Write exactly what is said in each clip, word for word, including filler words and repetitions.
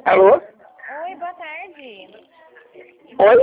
Alô? Oi, boa tarde. Oi?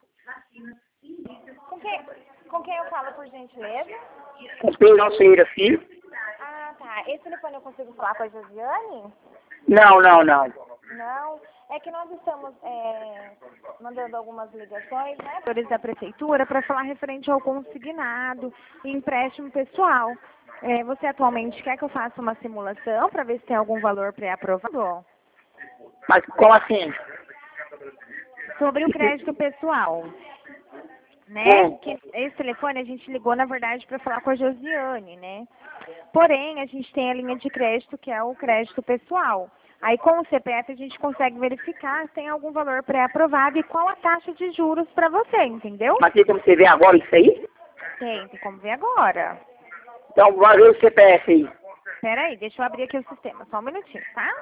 Com quem, com quem eu falo, por gentileza? Com Pedro Alceira, filho? Ah, tá. Esse telefone eu consigo falar com a Josiane? Não, não, não. Não. É que nós estamos é, mandando algumas ligações, né, setores da prefeitura, para falar referente ao consignado e empréstimo pessoal. É, você atualmente quer que eu faça uma simulação para ver se tem algum valor pré-aprovado? Mas como assim? Sobre o crédito pessoal, né? Hum. Que esse telefone a gente ligou, na verdade, para falar com a Josiane, né? Porém, a gente tem a linha de crédito, que é o crédito pessoal. Aí, com o C P F, a gente consegue verificar se tem algum valor pré-aprovado e qual a taxa de juros para você, entendeu? Mas tem como você ver agora isso aí? Tem, tem como ver agora. Então vai ver o C P F aí. Espera aí, deixa eu abrir aqui o sistema, só um minutinho, tá?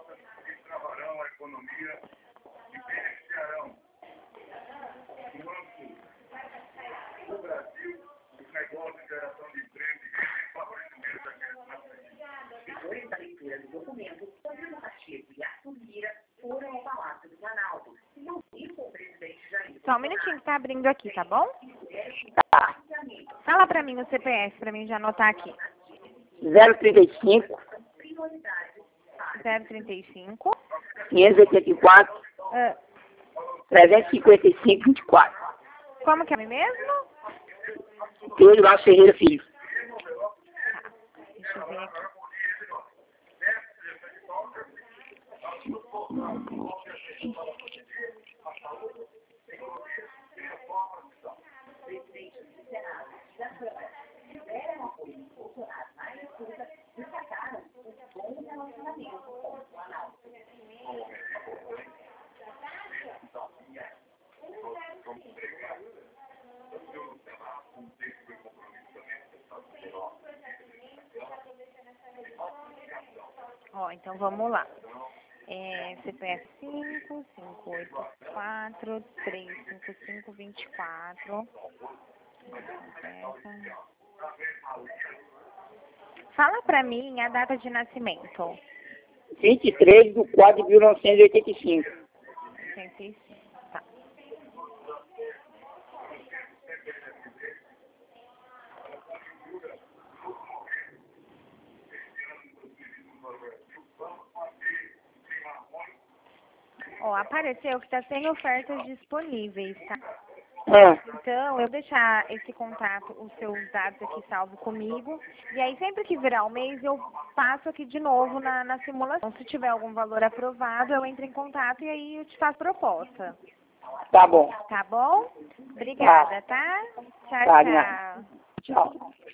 Depois da leitura do documento, Rodrigo Pacheco e Arthur Lira foram ao Palácio do Planalto e não viram o presidente Jair. Só um minutinho que tá abrindo aqui, tá bom? Tá. Fala pra mim o C P F, pra mim já anotar aqui. zero trinta e cinco, zero trinta e cinco, quinhentos e oitenta e quatro, ah, trezentos e cinquenta e cinco, vinte e quatro. como que é mesmo? Pedro Alceira, filho. Tá, deixa eu ver aqui. Ó, então vamos lá. É, C P F cinco, cinco oito quatro, três cinco cinco, vinte e quatro. Fala pra mim a data de nascimento. vinte e três de quatro de mil novecentos e oitenta e cinco. oitenta e cinco, tá. Ó, apareceu que está sem ofertas disponíveis, tá? Ah, Então, eu vou deixar esse contato, os seus dados aqui salvo comigo. E aí, sempre que virar o mês, eu passo aqui de novo na, na simulação. Se tiver algum valor aprovado, eu entro em contato e aí eu te faço proposta. tá bom. Tá bom? Obrigada, tá? Tchau, Tá, minha. tchau. Tchau.